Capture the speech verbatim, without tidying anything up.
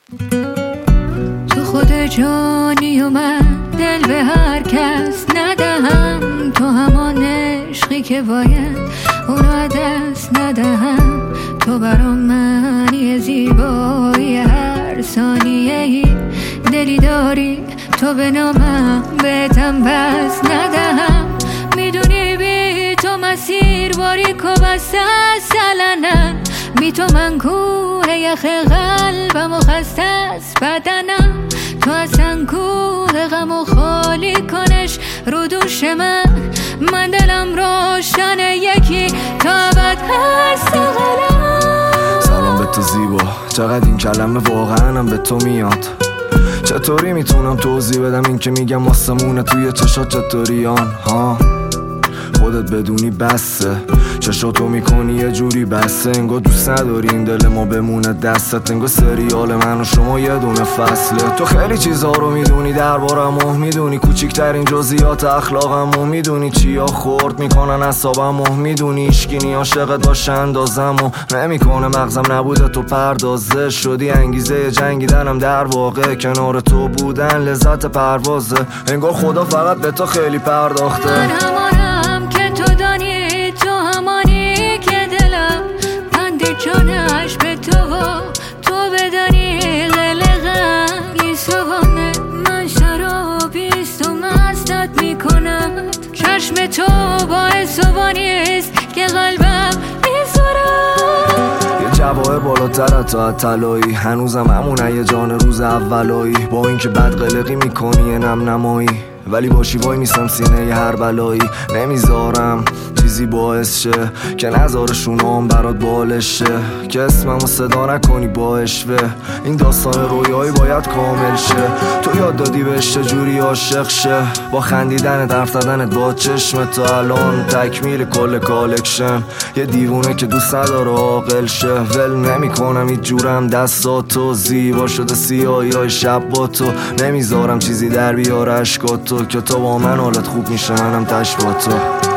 تو خود جانی و من دل به هر کس ندهم، تو همان عشقی که باید اونو دست ندهم. تو برام معنی زیبایی هر ثانیه ای، دلی داری تو به نامم بهتم پس ندهم. میدونی بی تو مسیر باریک و بسته است علنا، بی تو من کوه یخ قلبم و خسته است بدنم. تو اصلا کوه غم و خالی کنش رو دوش من، من دلم روشن یکی تا ابد هست قلم. سلام به تو زیبا، چقدر این کلمه واقعا هم به تو میاد. چطوری میتونم توضیح بدم این که میگم آسمونه توی چشات چطوریان ها؟ خودت بدونی بسه، چشاتو میکنی یه جوری بسه، انگار دوست نداری این دل ما بمونه دستت، انگار سریال من و شما یه دونه فصله. تو خیلی چیزها رو میدونی دربارمو، میدونی کوچیکترین جزئیات اخلاقمو، میدونی چیا خورد میکنن اعصابمو، میدونی اشکی عاشقت باشه اندازمو نمیکنه مغزم نبوده تو پردازه شدی انگیزه جنگیدنم، در واقع کنار تو بودن لذت پروازه، انگار خدا فقط به تو خیلی پرداخته. من همانم که تو دانی، تو همانی که دلم بند جانش به تو و تو بدانی قلقم. این صبحانه من شرابیست و مستت میکنم، چشم تو باعث صبحانیست که قلبم میسرم. یه جواهر بالاتر تا طلایی، هنوزم همونه یه جان روز اولایی، با اینکه بد قلقی میکنی یه نم نمایی، ولی باشی وای میستم سینه ی هر بلایی. نمیذارم چیزی باعث شه که نظار شونام برات بالش شه، که اسممو صدا نکنی با اشوه، این داستان رویایی باید کامل شه. تو یاد دادی بهش چجوری عاشق شه، با خندیدنت حرف زدنت با چشم تا الان تکمیل کل کالکشن. یه دیوونه که دوست نداره عاقل شه، ول نمیکنم هیچ جورم دستاتو، زیبا شده سیاهی های شب با تو، نمیذارم چیزی در بیاره اشکاتو، که تو با من حالت خوب میشه منم تش با تو.